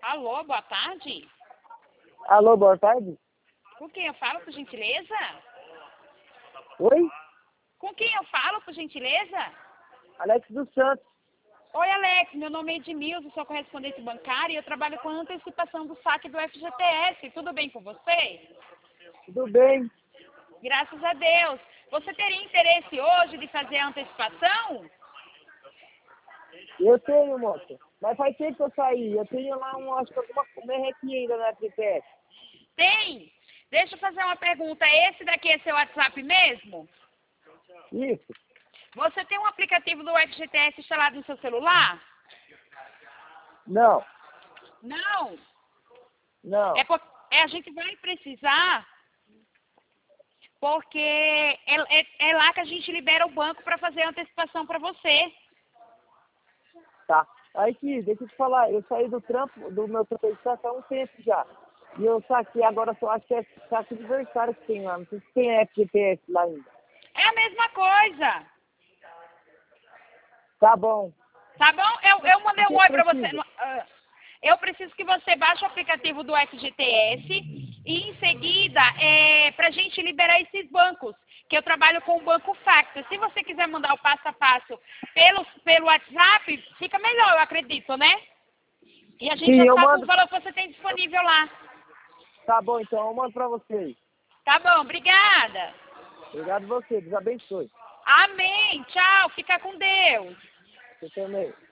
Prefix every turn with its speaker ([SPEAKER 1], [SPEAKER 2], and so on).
[SPEAKER 1] Alô, boa tarde.
[SPEAKER 2] Alô, boa tarde.
[SPEAKER 1] Com quem eu falo, por gentileza?
[SPEAKER 2] Oi?
[SPEAKER 1] Com quem eu falo, por gentileza?
[SPEAKER 2] Alex dos Santos.
[SPEAKER 1] Oi, Alex. Meu nome é Edmilson, sou correspondente bancária e eu trabalho com antecipação do saque do FGTS. Tudo bem com você?
[SPEAKER 2] Tudo bem?
[SPEAKER 1] Graças a Deus. Você teria interesse hoje de fazer a antecipação?
[SPEAKER 2] Eu tenho, moça. Mas faz tempo que eu saí. Eu tenho lá acho que alguma merrequinha ainda na FGTS.
[SPEAKER 1] Tem. Deixa eu fazer uma pergunta. Esse daqui é seu WhatsApp mesmo?
[SPEAKER 2] Isso?
[SPEAKER 1] Você tem um aplicativo do FGTS instalado no seu celular?
[SPEAKER 2] Não.
[SPEAKER 1] Não.
[SPEAKER 2] Não.
[SPEAKER 1] A gente vai precisar, porque é lá que a gente libera o banco para fazer a antecipação para você.
[SPEAKER 2] Tá. Aí, Cris, deixa eu te falar. Eu saí do meu trampo de há um tempo já. E eu saquei agora, só acho que é saque aniversário que tem lá. Não sei se tem FGTS lá ainda.
[SPEAKER 1] É a mesma coisa.
[SPEAKER 2] Tá bom.
[SPEAKER 1] Tá bom? Eu mandei
[SPEAKER 2] O
[SPEAKER 1] um
[SPEAKER 2] que
[SPEAKER 1] oi para você.
[SPEAKER 2] precisa?
[SPEAKER 1] Eu preciso que você baixe o aplicativo do FGTS e, em seguida, para a gente liberar esses bancos, que eu trabalho com o Banco Factor. Se você quiser mandar o passo a passo pelo WhatsApp, fica melhor, eu acredito, né? E a gente
[SPEAKER 2] Sim,
[SPEAKER 1] já
[SPEAKER 2] eu
[SPEAKER 1] sabe o
[SPEAKER 2] mando.
[SPEAKER 1] valor que você tem disponível lá.
[SPEAKER 2] Tá bom, então eu mando pra vocês.
[SPEAKER 1] Tá bom, obrigada.
[SPEAKER 2] Obrigado a você. Deus abençoe.
[SPEAKER 1] Amém. Tchau, fica com Deus.
[SPEAKER 2] Você também.